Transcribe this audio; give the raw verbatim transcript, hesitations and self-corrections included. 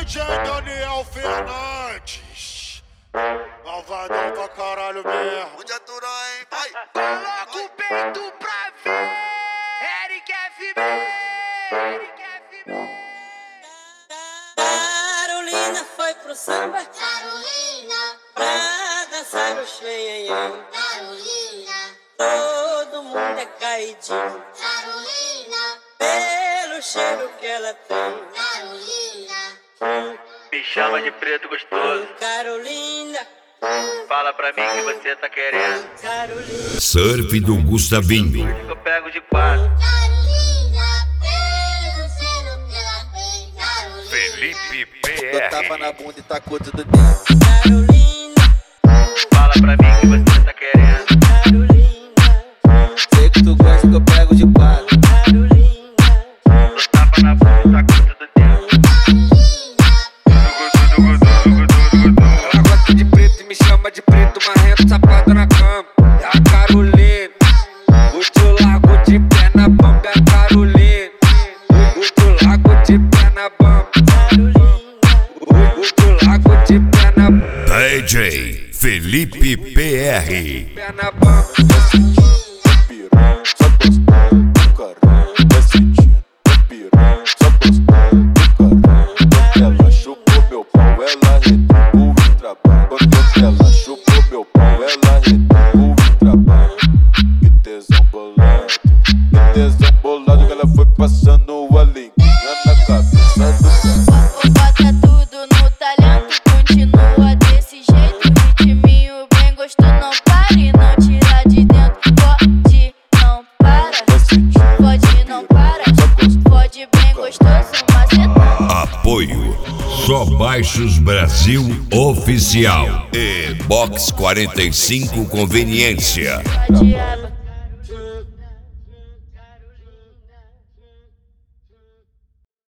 D J Daniel Fernandes, malvadão pra caralho mesmo. Onde aturar, hein? Vai! Coloca o peito pra ver. Eric F B, Eric F B. Carolina foi pro samba, Carolina, pra dançar o xenhenhém. Carolina, Todo mundo é caidinho Carolina, pelo cheiro que ela tem. Carolina, Me chama de preto gostoso. Carolina, Fala pra mim que você tá querendo. Carolina, Surf do Gustavinho. Eu pego de quatro. Carolina, pelo cheiro que ela tem. Carolina, Felipe Eu tava P R. na bunda e tacou tudo dentro. Carolina, Fala pra mim que você tá querendo. Carolina, Sei que tu gosta que eu pego de quatro. Carolina, Eu tava na bunda, sacou tudo dentro. Ela gosta de preto e me chama de preto, marrento, safado na cama. É a Carolina. Hoje eu largo de pé na bamba, é a Carolina. Hoje eu largo de pé na bamba. Hoje eu largo de pé na bamba. D J Felipe P R. Pé na bamba. Ela chupou meu pau, ela retribuiu o trabalho. Quando ela chupou meu pau, ela retribuiu o trabalho. Que tesão bolado, que tesão bolado, que ela foi passando a linguinha na cabeça do cara. bota tudo no talento, continua desse jeito. Ritminho bem gostoso, não pare, não tira de dentro. Pode, não para, pode, não para. Pode bem gostoso, macetão. Apoio Só Baixos Brasil Oficial e Box quarenta e cinco Conveniência. Diabo.